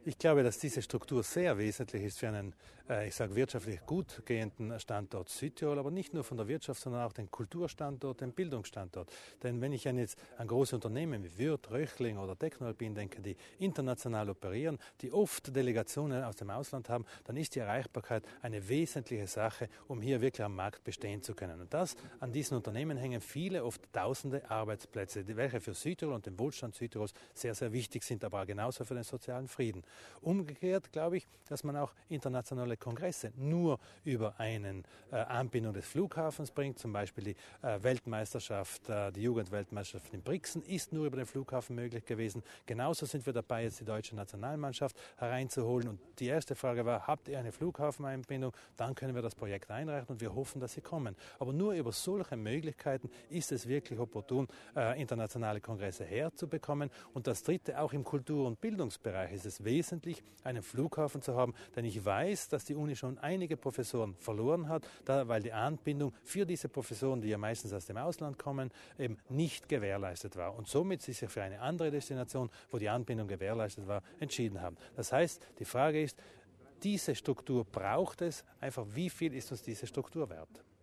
Ich glaube, dass diese Struktur sehr wesentlich ist für einen, wirtschaftlich gut gehenden Standort Südtirol, aber nicht nur von der Wirtschaft, sondern auch den Kulturstandort, den Bildungsstandort. Denn wenn ich jetzt an große Unternehmen wie Würth, Röchling oder Technoalpin denke, die international operieren, die oft Delegationen aus dem Ausland haben, dann ist die Erreichbarkeit eine wesentliche Sache, um hier wirklich am Markt bestehen zu können. Und an diesen Unternehmen hängen viele, oft tausende Arbeitsplätze, welche für Südtirol und den Wohlstand Südtirols sehr, sehr wichtig sind, aber genauso für den sozialen Frieden. Umgekehrt glaube ich, dass man auch internationale Kongresse nur über eine Anbindung des Flughafens bringt. Zum Beispiel die Weltmeisterschaft, die Jugendweltmeisterschaft in Brixen ist nur über den Flughafen möglich gewesen. Genauso sind wir dabei, jetzt die deutsche Nationalmannschaft hereinzuholen. Und die erste Frage war, habt ihr eine Flughafeneinbindung? Dann können wir das Projekt einreichen und wir hoffen, dass sie kommen. Aber nur über solche Möglichkeiten ist es wirklich opportun, internationale Kongresse herzubekommen. Und das Dritte, auch im Kultur- und Bildungsbereich ist es wesentlich, einen Flughafen zu haben, denn ich weiß, dass die Uni schon einige Professoren verloren hat, weil die Anbindung für diese Professoren, die ja meistens aus dem Ausland kommen, eben nicht gewährleistet war. Und somit sie sich für eine andere Destination, wo die Anbindung gewährleistet war, entschieden haben. Das heißt, die Frage ist, diese Struktur braucht es, einfach wie viel ist uns diese Struktur wert?